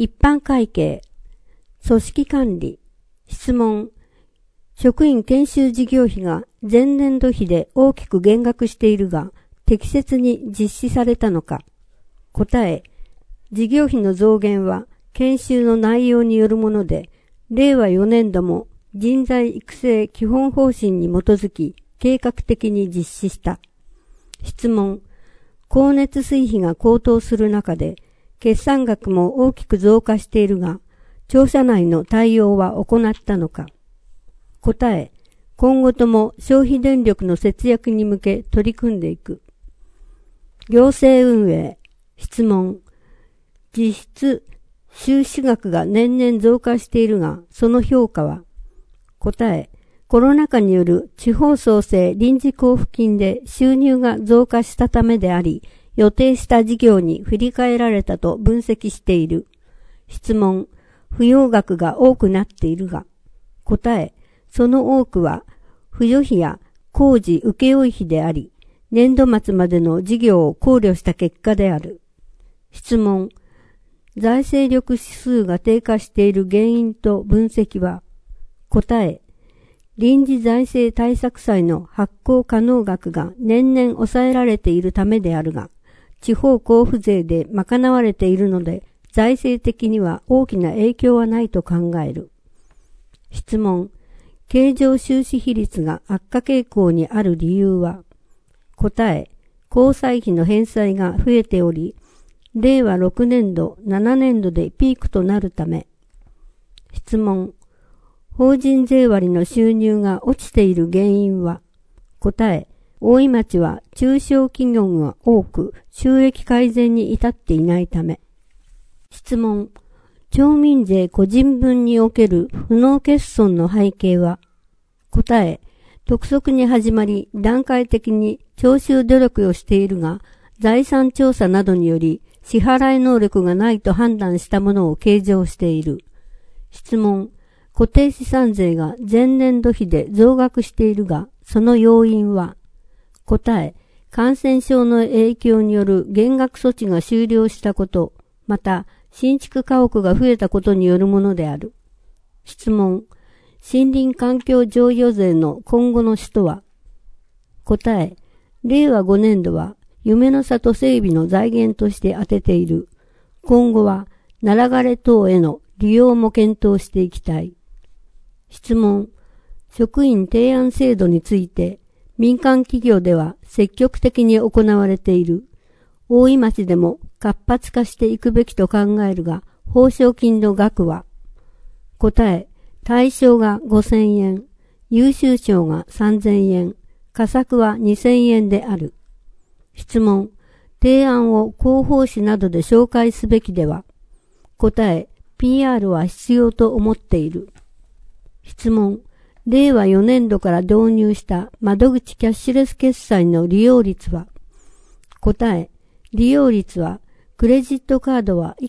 一般会計、組織管理、質問、職員研修事業費が前年度比で大きく減額しているが、適切に実施されたのか。答え、事業費の増減は研修の内容によるもので、令和4年度も人材育成基本方針に基づき計画的に実施した。質問、光熱水費が高騰する中で、決算額も大きく増加しているが、庁舎内の対応は行ったのか。答え、今後とも消費電力の節約に向け取り組んでいく。行政運営、質問、実質収支額が年々増加しているが、その評価は。答え、コロナ禍による地方創生臨時交付金で収入が増加したためであり、予定した事業に振り替えられたと分析している。質問、不要額が多くなっているが。答え、その多くは、扶助費や工事請負費であり、年度末までの事業を考慮した結果である。質問、財政力指数が低下している原因と分析は。答え、臨時財政対策債の発行可能額が年々抑えられているためであるが、地方交付税で賄われているので、財政的には大きな影響はないと考える。質問、経常収支比率が悪化傾向にある理由は。答え、公債費の返済が増えており、令和6年度、7年度でピークとなるため。質問、法人税割の収入が落ちている原因は。答え、大井町は中小企業が多く収益改善に至っていないため。質問、町民税個人分における不納欠損の背景は。答え、督促に始まり段階的に徴収努力をしているが、財産調査などにより支払い能力がないと判断したものを計上している。質問、固定資産税が前年度比で増額しているが、その要因は。答え、感染症の影響による減額措置が終了したこと、また新築家屋が増えたことによるものである。質問、森林環境譲与税の今後の使途は。答え、令和5年度は夢の里整備の財源として充てている。今後はナラ枯れ等への利用も検討していきたい。質問、職員提案制度について民間企業では積極的に行われている。大井町でも活発化していくべきと考えるが、報奨金の額は。答え、対象が5000円、優秀賞が3000円、佳作は2000円である。質問、提案を広報誌などで紹介すべきでは。答え、PR は必要と思っている。質問、令和4年度から導入した窓口キャッシュレス決済の利用率は。答え、利用率は、クレジットカードは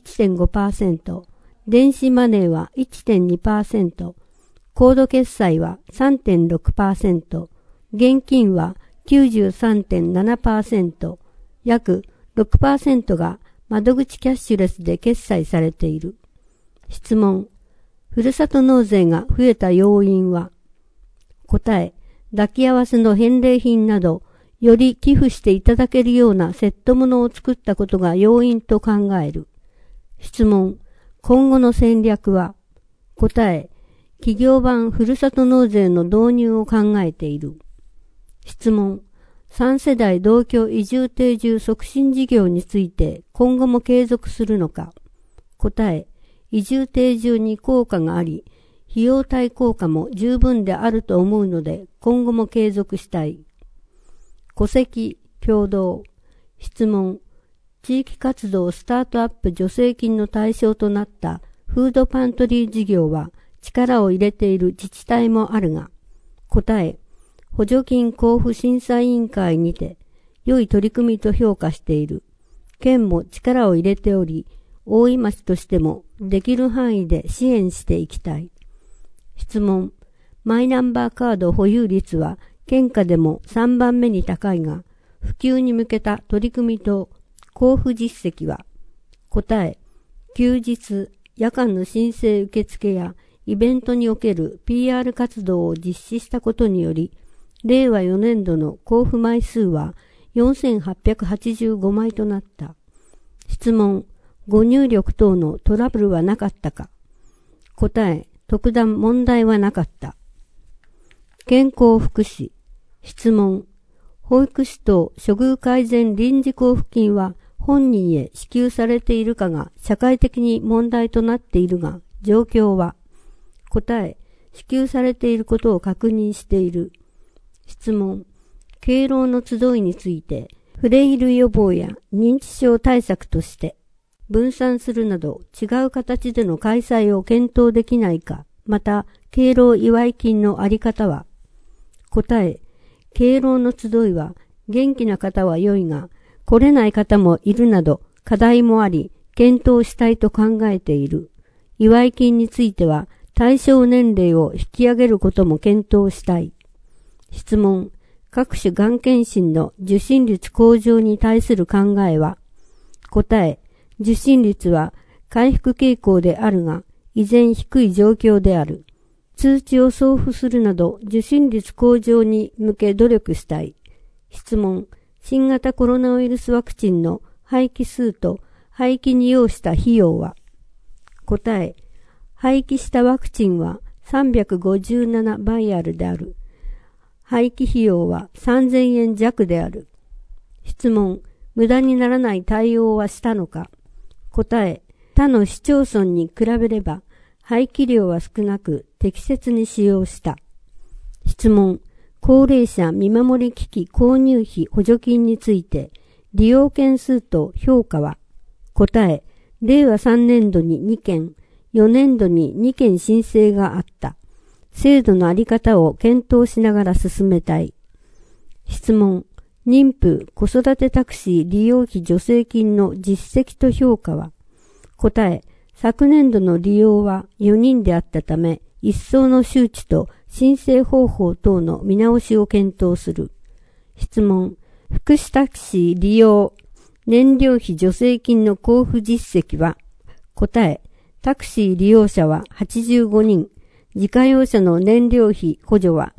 1.5%、電子マネーは 1.2%、コード決済は 3.6%、現金は 93.7%、約 6% が窓口キャッシュレスで決済されている。質問、ふるさと納税が増えた要因は。答え、抱き合わせの返礼品など、より寄付していただけるようなセットものを作ったことが要因と考える。質問、今後の戦略は。答え、企業版ふるさと納税の導入を考えている。質問、3世代同居移住定住促進事業について今後も継続するのか。答え、移住定住に効果があり、費用対効果も十分であると思うので今後も継続したい。戸籍、共同。質問、地域活動スタートアップ助成金の対象となったフードパントリー事業は力を入れている自治体もあるが。答え、補助金交付審査委員会にて良い取り組みと評価している。県も力を入れており、大井町としてもできる範囲で支援していきたい。質問、マイナンバーカード保有率は県下でも3番目に高いが、普及に向けた取り組みと交付実績は。答え、休日、 夜間の申請受付やイベントにおける PR 活動を実施したことにより、令和4年度の交付枚数は4885枚となった。質問、ご入力等のトラブルはなかったか。答え、特段問題はなかった。健康福祉。質問、保育士等処遇改善臨時交付金は本人へ支給されているかが社会的に問題となっているが、状況は。答え、支給されていることを確認している。質問、敬老の集いについて、フレイル予防や認知症対策として、分散するなど違う形での開催を検討できないか、また、敬老祝金のあり方は。答え、敬老の集いは、元気な方は良いが、来れない方もいるなど、課題もあり、検討したいと考えている。祝金については、対象年齢を引き上げることも検討したい。質問、各種がん検診の受診率向上に対する考えは。答え、受診率は回復傾向であるが、依然低い状況である。通知を送付するなど受診率向上に向け努力したい。質問、新型コロナウイルスワクチンの廃棄数と廃棄に要した費用は。答え、廃棄したワクチンは357バイアルである。廃棄費用は3000円弱である。質問、無駄にならない対応はしたのか。答え、他の市町村に比べれば廃棄量は少なく適切に使用した。質問、高齢者見守り機器購入費補助金について利用件数と評価は。答え、令和3年度に2件、4年度に2件申請があった。制度のあり方を検討しながら進めたい。質問、妊婦子育てタクシー利用費助成金の実績と評価は。答え、昨年度の利用は4人であったため、一層の周知と申請方法等の見直しを検討する。質問、福祉タクシー利用燃料費助成金の交付実績は。答え、タクシー利用者は85人、自家用車の燃料費補助は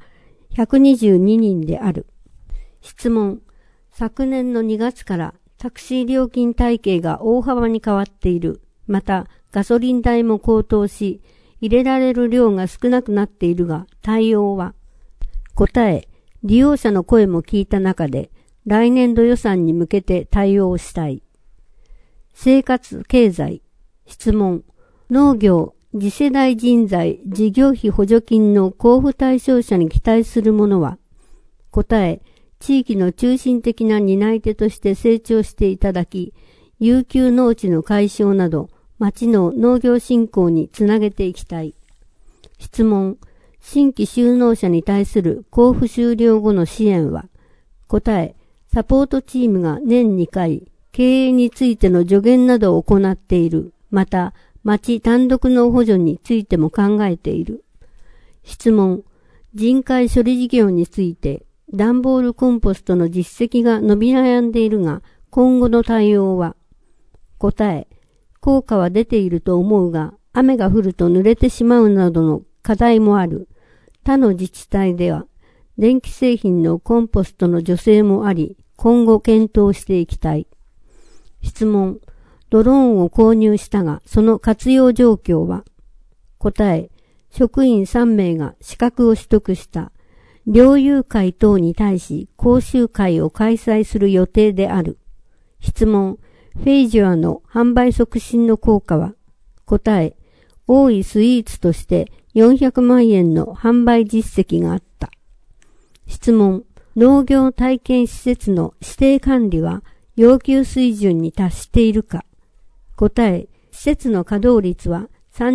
122人である。質問、昨年の2月からタクシー料金体系が大幅に変わっている。また、ガソリン代も高騰し、入れられる量が少なくなっているが、対応は。答え、利用者の声も聞いた中で、来年度予算に向けて対応したい。生活経済。質問、農業、次世代人材事業費補助金の交付対象者に期待するものは。答え、地域の中心的な担い手として成長していただき、悠久農地の解消など、町の農業振興につなげていきたい。質問、新規就農者に対する交付終了後の支援は。答え、サポートチームが年2回、経営についての助言などを行っている。また、町単独の補助についても考えている。質問、人海処理事業について、段ボールコンポストの実績が伸び悩んでいるが、今後の対応は。答え、効果は出ていると思うが、雨が降ると濡れてしまうなどの課題もある。他の自治体では、電気製品のコンポストの助成もあり、今後検討していきたい。質問、ドローンを購入したが、その活用状況は。答え、職員3名が資格を取得した。猟友会等に対し講習会を開催する予定である。質問、フェイジュアの販売促進の効果は。答え、多いスイーツとして400万円の販売実績があった。質問、農業体験施設の指定管理は要求水準に達しているか。答え、施設の稼働率は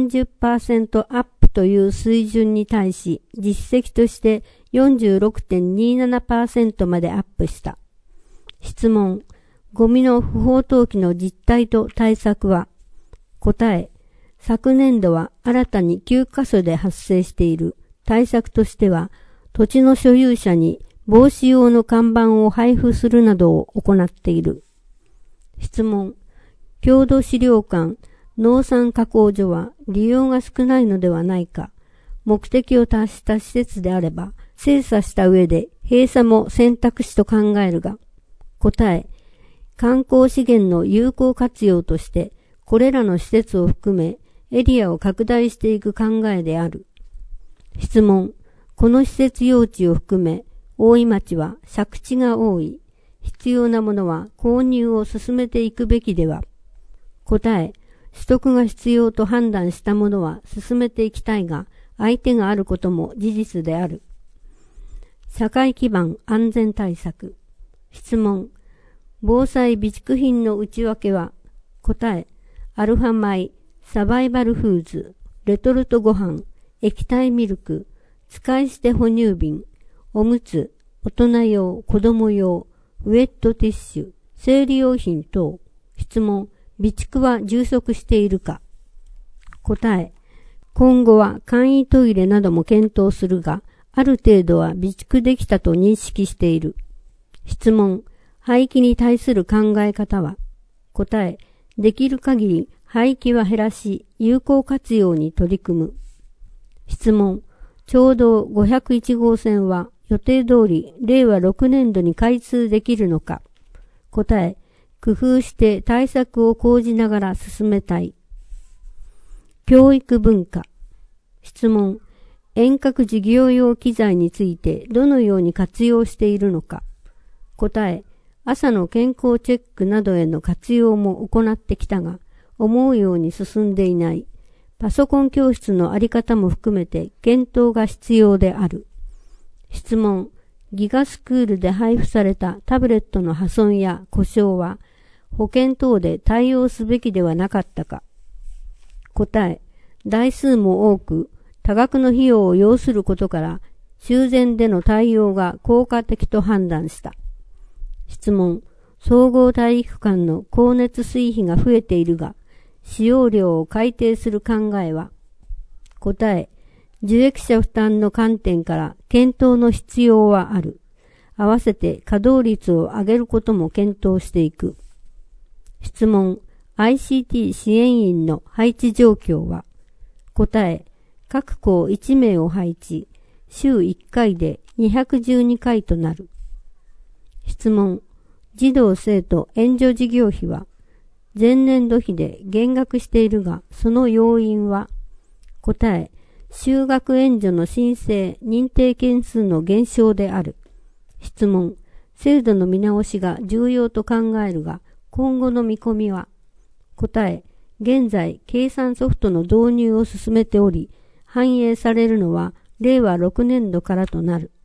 30% アップという水準に対し、実績として 46.27% までアップした。質問、ゴミの不法投棄の実態と対策は。答え、昨年度は新たに9カ所で発生している。対策としては、土地の所有者に防止用の看板を配布するなどを行っている。質問、郷土資料館、 農産加工所は利用が少ないのではないか。目的を達した施設であれば、精査した上で閉鎖も選択肢と考えるが、答え、観光資源の有効活用として、これらの施設を含め、エリアを拡大していく考えである。質問、この施設用地を含め、大井町は借地が多い。必要なものは購入を進めていくべきでは。答え、取得が必要と判断したものは進めていきたいが、相手があることも事実である。社会基盤安全対策。質問、防災備蓄品の内訳は。答え、アルファ米、サバイバルフーズ、レトルトご飯、液体ミルク、使い捨て哺乳瓶、おむつ、大人用、子供用、ウェットティッシュ、生理用品等。質問、備蓄は充足しているか。答え、今後は簡易トイレなども検討するが、ある程度は備蓄できたと認識している。質問、廃棄に対する考え方は。答え、できる限り廃棄は減らし、有効活用に取り組む。質問、町道501号線は予定通り令和6年度に開通できるのか。答え、工夫して対策を講じながら進めたい。教育文化。質問、遠隔授業用機材についてどのように活用しているのか。答え、朝の健康チェックなどへの活用も行ってきたが、思うように進んでいない。パソコン教室のあり方も含めて検討が必要である。質問、ギガスクールで配布されたタブレットの破損や故障は保険等で対応すべきではなかったか。答え、台数も多く多額の費用を要することから修繕での対応が効果的と判断した。質問、総合体育館の光熱水費が増えているが、使用量を改定する考えは。答え、受益者負担の観点から検討の必要はある。合わせて稼働率を上げることも検討していく。質問、ICT 支援員の配置状況は。答え、各校1名を配置、週1回で212回となる。質問、児童生徒援助事業費は前年度比で減額しているが、その要因は。答え、就学援助の申請・認定件数の減少である。質問、制度の見直しが重要と考えるが、今後の見込みは。答え、現在計算ソフトの導入を進めており、反映されるのは令和6年度からとなる。